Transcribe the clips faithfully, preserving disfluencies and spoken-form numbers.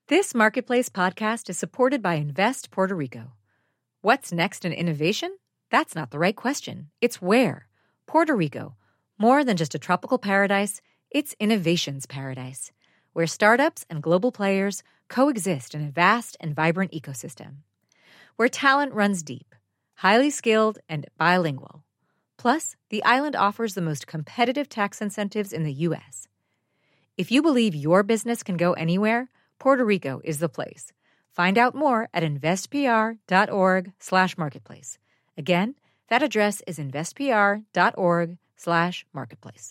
This Marketplace podcast is supported by Invest Puerto Rico. What's next in innovation? That's not the right question. It's where. Puerto Rico. More than just a tropical paradise, it's innovation's paradise, where startups and global players coexist in a vast and vibrant ecosystem. Where talent runs deep, highly skilled, and bilingual. Plus, the island offers the most competitive tax incentives in the U S. If you believe your business can go anywhere, Puerto Rico is the place. Find out more at investpr.org slash marketplace. Again, that address is investpr.org slash marketplace.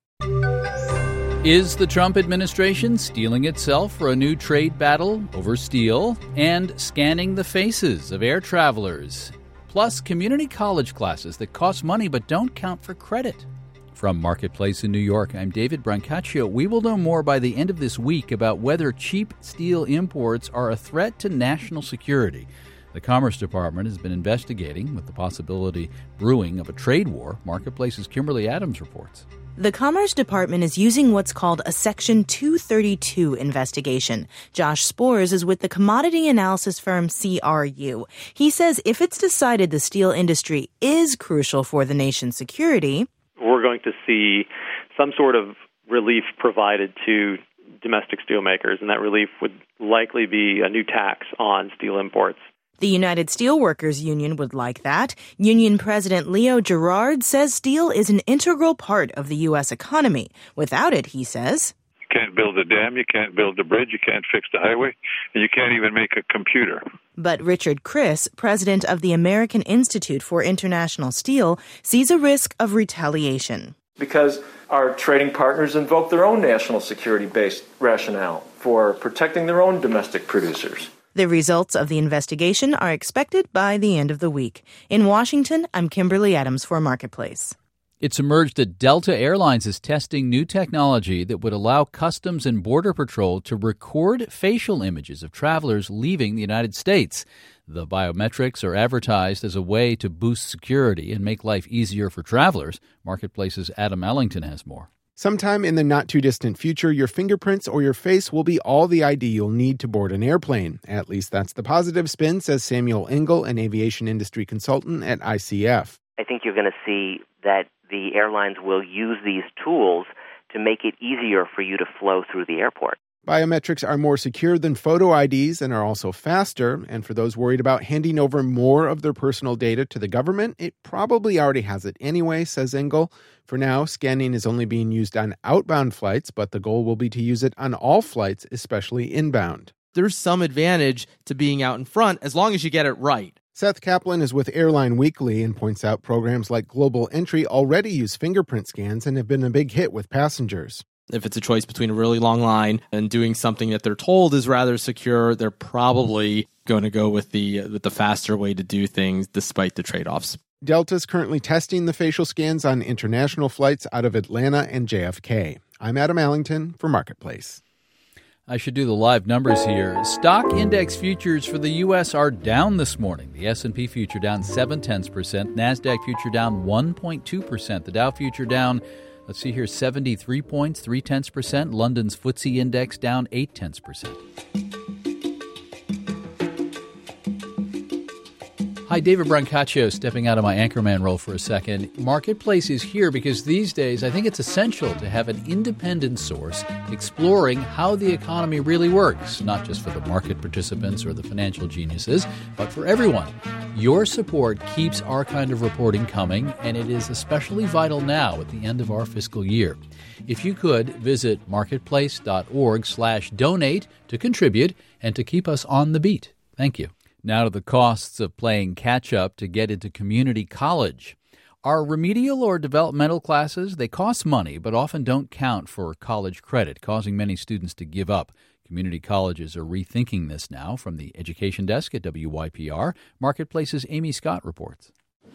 Is the Trump administration steeling itself for a new trade battle over steel and scanning the faces of air travelers? Plus, community college classes that cost money but don't count for credit. From Marketplace in New York, I'm David Brancaccio. We will know more by the end of this week about whether cheap steel imports are a threat to national security. The Commerce Department has been investigating, with the possibility brewing of a trade war. Marketplace's Kimberly Adams reports. The Commerce Department is using what's called a Section two thirty-two investigation. Josh Spores is with the commodity analysis firm C R U. He says if it's decided the steel industry is crucial for the nation's security, we're going to see some sort of relief provided to domestic steelmakers, and that relief would likely be a new tax on steel imports. The United Steelworkers Union would like that. Union President Leo Gerard says steel is an integral part of the U S economy. Without it, he says, you can't build a dam, you can't build a bridge, you can't fix the highway, and you can't even make a computer. But Richard Criss, president of the American Institute for International Steel, sees a risk of retaliation. Because our trading partners invoke their own national security-based rationale for protecting their own domestic producers. The results of the investigation are expected by the end of the week. In Washington, I'm Kimberly Adams for Marketplace. It's emerged that Delta Airlines is testing new technology that would allow Customs and Border Patrol to record facial images of travelers leaving the United States. The biometrics are advertised as a way to boost security and make life easier for travelers. Marketplace's Adam Ellington has more. Sometime in the not-too-distant future, your fingerprints or your face will be all the I D you'll need to board an airplane. At least that's the positive spin, says Samuel Engel, an aviation industry consultant at I C F. I think you're going to see that the airlines will use these tools to make it easier for you to flow through the airport. Biometrics are more secure than photo I Ds and are also faster. And for those worried about handing over more of their personal data to the government, it probably already has it anyway, says Engel. For now, scanning is only being used on outbound flights, but the goal will be to use it on all flights, especially inbound. There's some advantage to being out in front as long as you get it right. Seth Kaplan is with Airline Weekly and points out programs like Global Entry already use fingerprint scans and have been a big hit with passengers. If it's a choice between a really long line and doing something that they're told is rather secure, they're probably going to go with the with the faster way to do things despite the trade-offs. Delta's currently testing the facial scans on international flights out of Atlanta and J F K. I'm Adam Allington for Marketplace. I should do the live numbers here. Stock index futures for the U S are down this morning. The S and P future down seven tenths percent. NASDAQ future down one point two percent. The Dow future down, let's see here, seventy-three points, three tenths percent. London's F T S E index down eight tenths percent. Hi, David Brancaccio, stepping out of my anchorman role for a second. Marketplace is here because these days I think it's essential to have an independent source exploring how the economy really works, not just for the market participants or the financial geniuses, but for everyone. Your support keeps our kind of reporting coming, and it is especially vital now at the end of our fiscal year. If you could, visit marketplace.org slash donate to contribute and to keep us on the beat. Thank you. Now to the costs of playing catch-up to get into community college. Our remedial or developmental classes, they cost money but often don't count for college credit, causing many students to give up. Community colleges are rethinking this now. From the Education Desk at W Y P R, Marketplace's Amy Scott reports.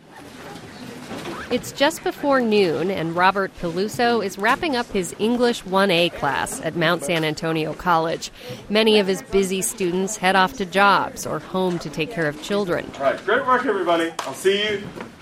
It's just before noon, and Robert Peluso is wrapping up his English one A class at Mount San Antonio College. Many of his busy students head off to jobs or home to take care of children. All right, great work, everybody. I'll see you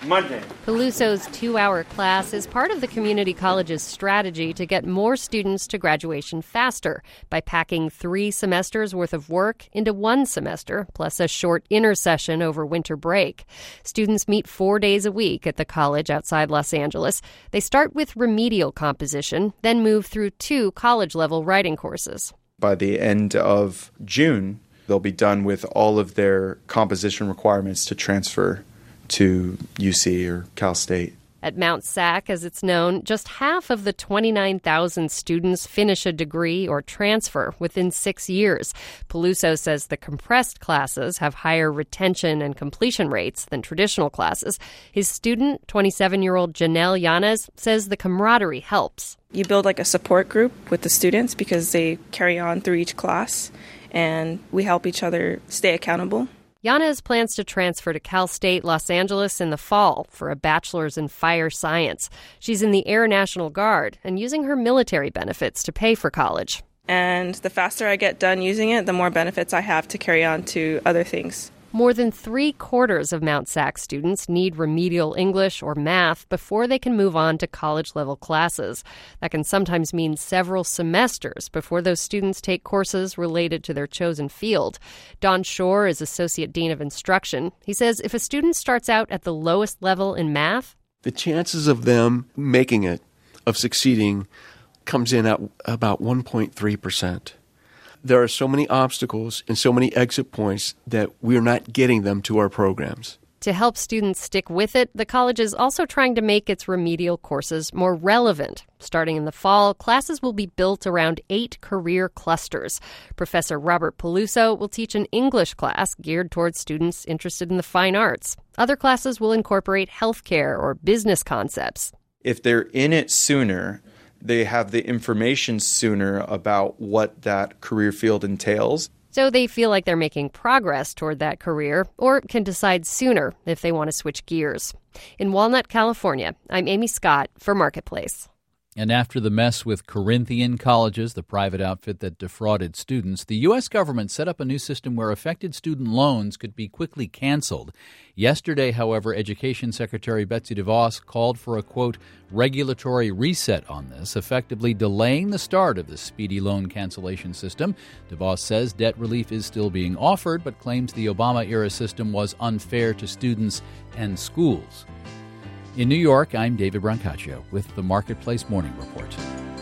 Monday. Peluso's two-hour class is part of the community college's strategy to get more students to graduation faster by packing three semesters worth of work into one semester, plus a short intersession over winter break. Students meet four days a week at the college outside Los Angeles. They start with remedial composition, then move through two college-level writing courses. By the end of June, they'll be done with all of their composition requirements to transfer to U C or Cal State. At Mount SAC, as it's known, just half of the twenty-nine thousand students finish a degree or transfer within six years. Peluso says the compressed classes have higher retention and completion rates than traditional classes. His student, twenty-seven-year-old Janelle Yanez, says the camaraderie helps. You build like a support group with the students because they carry on through each class, and we help each other stay accountable. Yanez plans to transfer to Cal State Los Angeles in the fall for a bachelor's in fire science. She's in the Air National Guard and using her military benefits to pay for college. And the faster I get done using it, the more benefits I have to carry on to other things. More than three quarters of Mount SAC students need remedial English or math before they can move on to college-level classes. That can sometimes mean several semesters before those students take courses related to their chosen field. Don Shore is Associate Dean of Instruction. He says if a student starts out at the lowest level in math, the chances of them making it, of succeeding, comes in at about one point three percent. There are so many obstacles and so many exit points that we're not getting them to our programs. To help students stick with it, the college is also trying to make its remedial courses more relevant. Starting in the fall, classes will be built around eight career clusters. Professor Robert Peluso will teach an English class geared towards students interested in the fine arts. Other classes will incorporate healthcare or business concepts. If they're in it sooner, they have the information sooner about what that career field entails. So they feel like they're making progress toward that career, or can decide sooner if they want to switch gears. In Walnut, California, I'm Amy Scott for Marketplace. And after the mess with Corinthian Colleges, the private outfit that defrauded students, the U S government set up a new system where affected student loans could be quickly canceled. Yesterday, however, Education Secretary Betsy DeVos called for a, quote, regulatory reset on this, effectively delaying the start of the speedy loan cancellation system. DeVos says debt relief is still being offered, but claims the Obama-era system was unfair to students and schools. In New York, I'm David Brancaccio with the Marketplace Morning Report.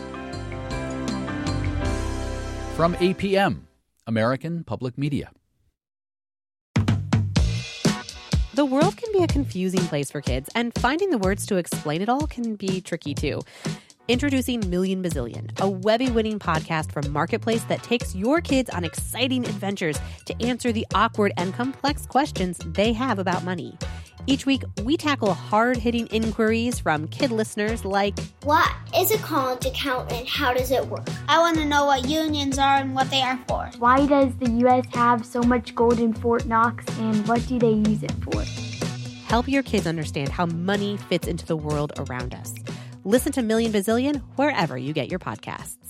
From A P M, American Public Media. The world can be a confusing place for kids, and finding the words to explain it all can be tricky too. Introducing Million Bazillion, a Webby-winning podcast from Marketplace that takes your kids on exciting adventures to answer the awkward and complex questions they have about money. Each week, we tackle hard-hitting inquiries from kid listeners like, what is a college account and how does it work? I want to know what unions are and what they are for. Why does the U S have so much gold in Fort Knox and what do they use it for? Help your kids understand how money fits into the world around us. Listen to Million Bazillion wherever you get your podcasts.